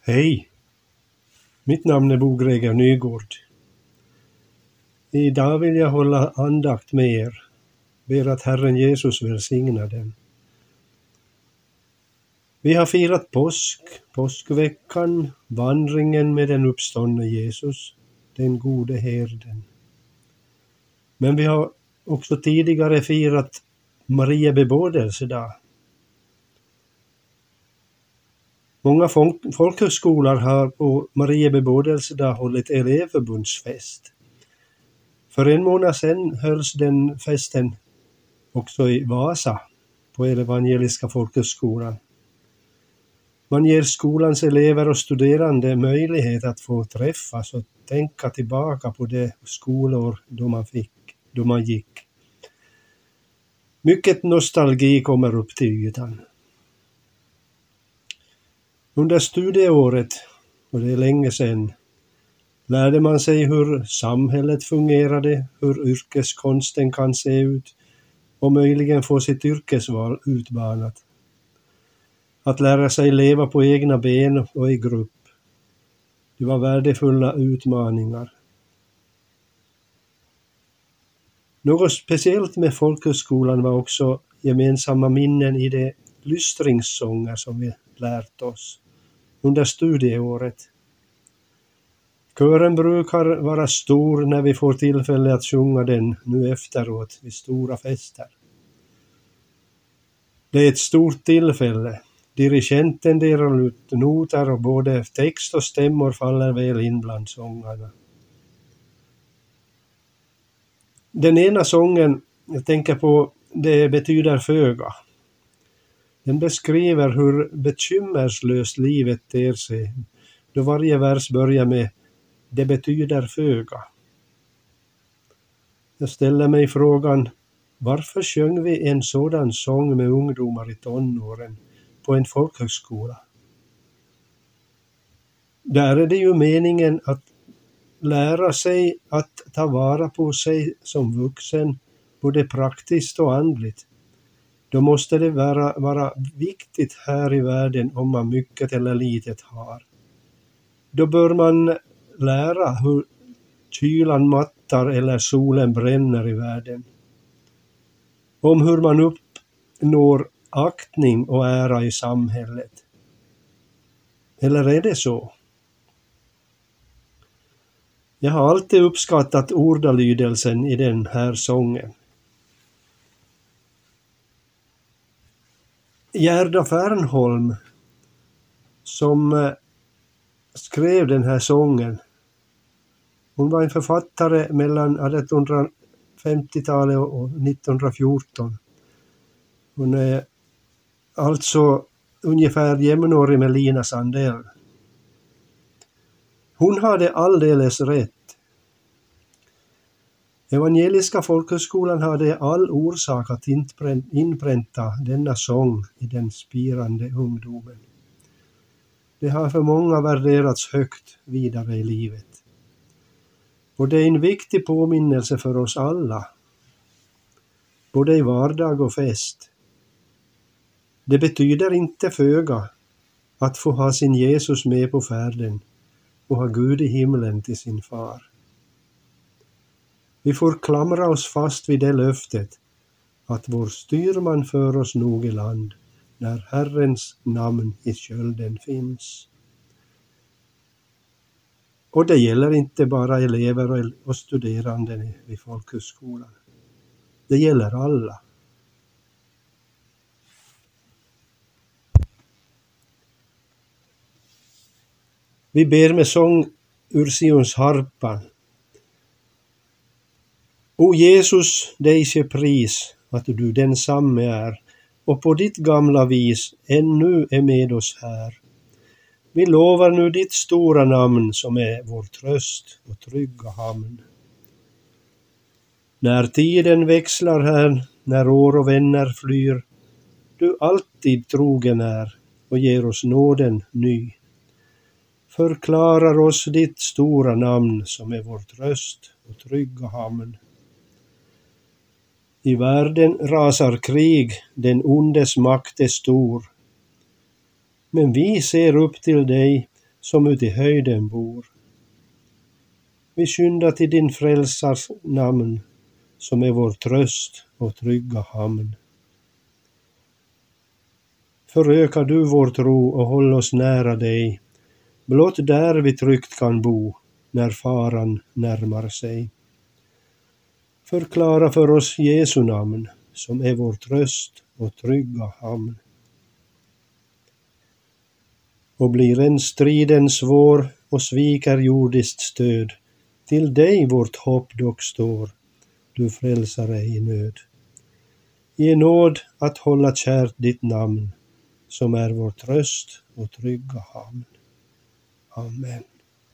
Hej, mitt namn är Bo Greger Nygård. Idag vill jag hålla andakt med er. Ber att Herren Jesus välsigna den. Vi har firat påskveckan, vandringen med den uppståndne Jesus, den gode herden. Men vi har också tidigare firat Maria bebådelsedag. Många folkhögskolor har på Maria bebådelsedag hållit elevförbundsfest. För en månad sedan hölls den festen också i Vasa på Evangeliska folkhögskolan. Man ger skolans elever och studerande möjlighet att få träffas och tänka tillbaka på det skolår då man gick. Mycket nostalgi kommer upp till ytan. Under studieåret, och det är länge sedan, lärde man sig hur samhället fungerade, hur yrkeskonsten kan se ut och möjligen få sitt yrkesval utbanat. Att lära sig leva på egna ben och i grupp. Det var värdefulla utmaningar. Något speciellt med folkhögskolan var också gemensamma minnen i de lystringssånger som vi lärt oss under studieåret. Kören brukar vara stor när vi får tillfälle att sjunga den nu efteråt vid stora fester. Det är ett stort tillfälle. Dirigenten delar ut noter och både text och stämmor faller väl in bland sångarna. Den ena sången jag tänker på, det betyder föga. Den beskriver hur bekymmerslöst livet ter sig, då varje vers börjar med "det betyder föga". Jag ställer mig frågan, varför sjöng vi en sådan sång med ungdomar i tonåren på en folkhögskola? Där är det ju meningen att lära sig att ta vara på sig som vuxen, både praktiskt och andligt. Då måste det vara viktigt här i världen om man mycket eller litet har. Då bör man lära hur kylan mattar eller solen bränner i världen. Om hur man uppnår aktning och ära i samhället. Eller är det så? Jag har alltid uppskattat ordalydelsen i den här sången. Gerda Fernholm, som skrev den här sången, hon var en författare mellan 1850-talet och 1914. Hon är alltså ungefär jämnårig med Lina Sandell. Hon hade alldeles rätt. Evangeliska folkhögskolan hade all orsak att inpränta denna sång i den spirande ungdomen. Det har för många värderats högt vidare i livet. Och det är en viktig påminnelse för oss alla, både i vardag och fest. Det betyder inte föga att få ha sin Jesus med på färden och ha Gud i himlen till sin far. Vi får klamra oss fast vid det löftet att vår styrman för oss nog i land när Herrens namn i kölden finns. Och det gäller inte bara elever och studerande vid folkhögskolan. Det gäller alla. Vi ber med sång ur Sions harpa. O Jesus, dig ske pris att du densamme är och på ditt gamla vis ännu är med oss här. Vi lovar nu ditt stora namn som är vår tröst och trygga hamn. När tiden växlar här, när år och vänner flyr, du alltid trogen är och ger oss nåden ny. Förklarar oss ditt stora namn som är vår tröst och trygga hamn. I världen rasar krig, den ondes makt är stor. Men vi ser upp till dig som ut i höjden bor. Vi skyndar till din frälsars namn, som är vår tröst och trygga hamn. Föröka du vår tro och håll oss nära dig, blott där vi tryggt kan bo, när faran närmar sig. Förklara för oss Jesu namn, som är vår tröst och trygga hamn. Och blir en striden svår och sviker jordiskt stöd, till dig vårt hopp dock står, du frälsare i nöd. Ge nåd att hålla kärt ditt namn, som är vår tröst och trygga hamn. Amen.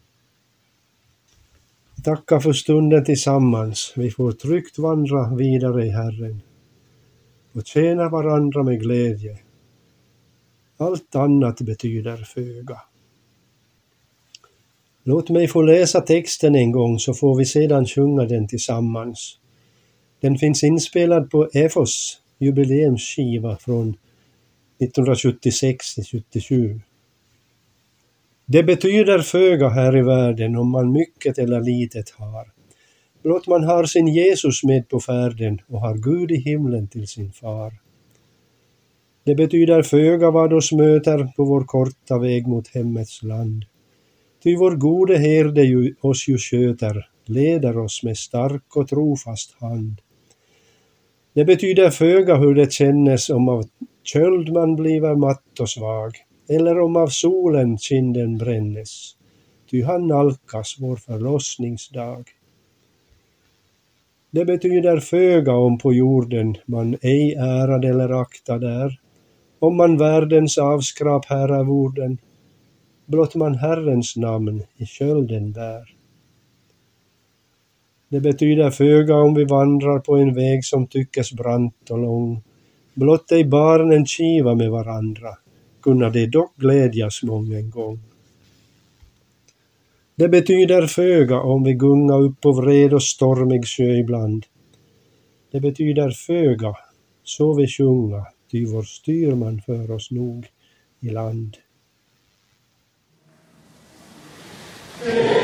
Tacka för stunden tillsammans. Vi får tryggt vandra vidare i Herren och tjäna varandra med glädje. Allt annat betyder föga. Låt mig få läsa texten en gång, så får vi sedan sjunga den tillsammans. Den finns inspelad på EFOS jubileumsskiva från 1976-77. Det betyder föga här i världen om man mycket eller litet har. Blott man har sin Jesus med på färden och har Gud i himlen till sin far. Det betyder föga vad oss möter på vår korta väg mot hemmets land. Ty vår gode herde oss ju sköter, leder oss med stark och trofast hand. Det betyder föga hur det kännes om av köld man bliver matt och svag, eller om av solen kinden brännes, ty han nalkas vår förlossningsdag. Det betyder föga om på jorden man ej ärad eller aktad är, om man världens avskrap här av orden, blott man Herrens namn i kölden bär. Det betyder föga om vi vandrar på en väg som tyckes brant och lång, blott ej barnen kiva med varandra, kunna de dock glädjas mången gång. Det betyder föga om vi gunga upp på vred och stormig sjö ibland. Det betyder föga, så vi sjunga, ty vår styrman för oss nog i land.